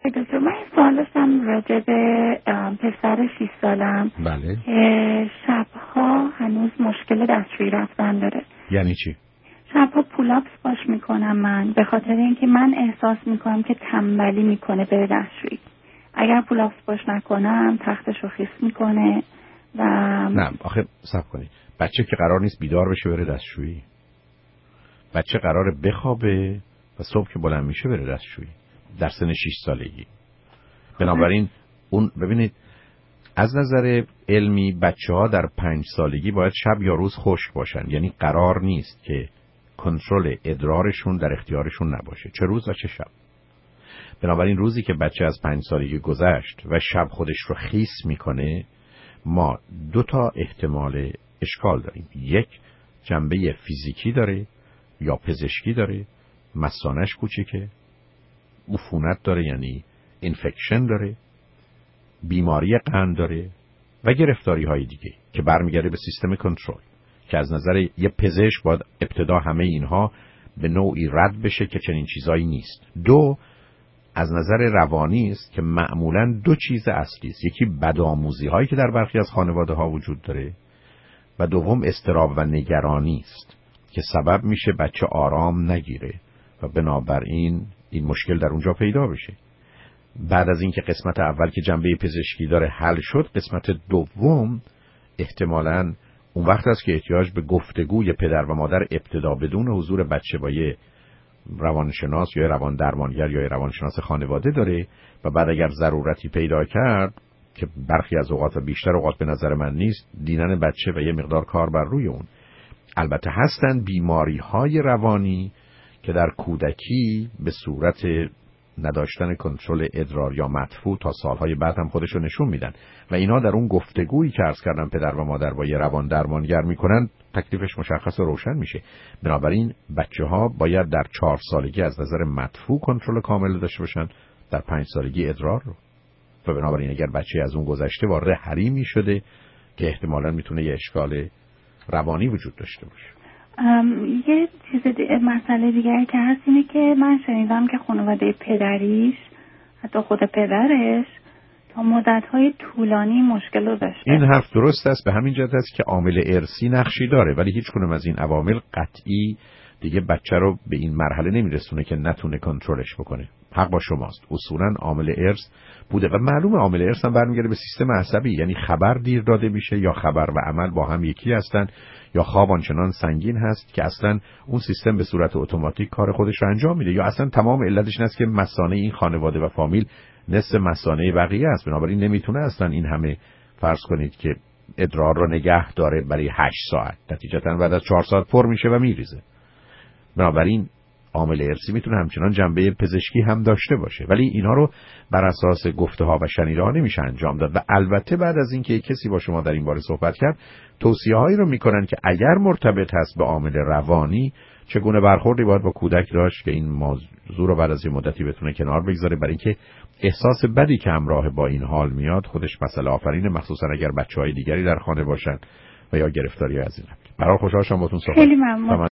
آقای دکتر، من سوال داشتم راجع به پسر 6 سالم. بله. که شبها هنوز مشکل دستشویی رفتن داره. یعنی چی؟ شبها پولاپس باش میکنم من، به خاطر اینکه من احساس میکنم که تنبلی میکنه بره دستشویی. اگر پولاپس باش نکنم تختشو خیس میکنه و نه آخه صبر کنید، بچه که قرار نیست بیدار بشه بره دستشویی. بچه قراره بخوابه و صبح که بلند میشه بره دستشویی در سن 6 سالگی. بنابراین اون ببینید از نظر علمی بچه‌ها در 5 سالگی باید شب یا روز خشک باشن، یعنی قرار نیست که کنترل ادرارشون در اختیارشون نباشه، چه روز و چه شب. بنابراین روزی که بچه از 5 سالگی گذشت و شب خودش رو خیس میکنه، ما 2 تا احتمال اشکال داریم. یک، جنبه فیزیکی داره یا پزشکی داره، مثانه‌اش کوچیکه، عفونت داره یعنی اینفکشن داره، بیماری قند داره و گرفتاری های دیگه که برمیگرده به سیستم کنترل که از نظر یه پزشک باید ابتدا همه اینها به نوعی رد بشه که چنین چیزایی نیست. 2، از نظر روانی است که معمولاً 2 چیز اصلی است. یکی بدآموزی هایی که در برخی از خانواده ها وجود داره و دوم اضطراب و نگرانی است که سبب میشه بچه آرام نگیره و بنابراین این مشکل در اونجا پیدا بشه. بعد از اینکه قسمت اول که جنبه پزشکی داره حل شد، قسمت دوم احتمالاً اون وقت است که احتیاج به گفتگوی پدر و مادر ابتدا بدون حضور بچه با یه روانشناس یا روان درمانگر یا روانشناس خانواده داره و بعد اگر ضرورتی پیدا کرد که برخی از اوقات و بیشتر اوقات به نظر من نیست، دیدن بچه و یه مقدار کار بر روی اون. البته هستن بیماری‌های روانی که در کودکی به صورت نداشتن کنترل ادرار یا مدفوع تا سالهای بعد هم خودشو نشون میدن و اینا در اون گفتگویی که عرض کردم پدر و مادر با یه روان درمانگر میکنن تکلیفش مشخص و روشن میشه. بنابراین بچه‌ها باید در 4 سالگی از نظر مدفوع کنترل کامل داشته باشن، در 5 سالگی ادرار رو. و بنابراین اگر بچه از اون گذشته وارد حریمی شده که احتمالاً میتونه یه اشکال روانی وجود داشته باشه. یه مسئله دیگری که هست اینه که من شنیدم که خانواده پدریش، حتی خود پدرش، تا مدت‌های طولانی مشکل رو داشته. این حرف درست است، به همین جهت است که عامل ارثی نقشی داره، ولی هیچ کدوم از این عوامل قطعی دیگه بچه رو به این مرحله نمیرسونه که نتونه کنترلش بکنه. حق با شماست، اصولاً عامل ارث بوده و معلومه عامل ارث هم برمیگرده به سیستم عصبی، یعنی خبر دیر داده میشه یا خبر و عمل با هم یکی هستن یا خواب آنچنان سنگین هست که اصلا اون سیستم به صورت اتوماتیک کار خودش رو انجام میده، یا اصلا تمام علتش این است که مثانه این خانواده و فامیل نصف مثانه بقیه است، بنابراین نمیتونه اصلا این همه فرض کنید که ادرار رو نگه داره برای 8 ساعت، نتیجتا بعد از 4 ساعت پر میشه و میریزه. بنابراین عامل ارثی میتونه همچنان جنبه پزشکی هم داشته باشه، ولی اینا رو بر اساس گفته ها و شنیده ها نمیشه انجام داد. و البته بعد از اینکه کسی با شما در این باره صحبت کرد، توصیه هایی رو میکنن که اگر مرتبط هست به عامل روانی چگونه برخوردی باید با کودک داشت که این موضوع رو بعد از یه مدتی بتونه کنار بگذاره، برای اینکه احساس بدی که همراه با این حال میاد خودش مسئله آفرینه، مخصوصا اگر بچهای دیگری در خانه باشن و یا گرفتاری از این. برای خوشحال شدم باهاتون صحبت. خیلی ممنون.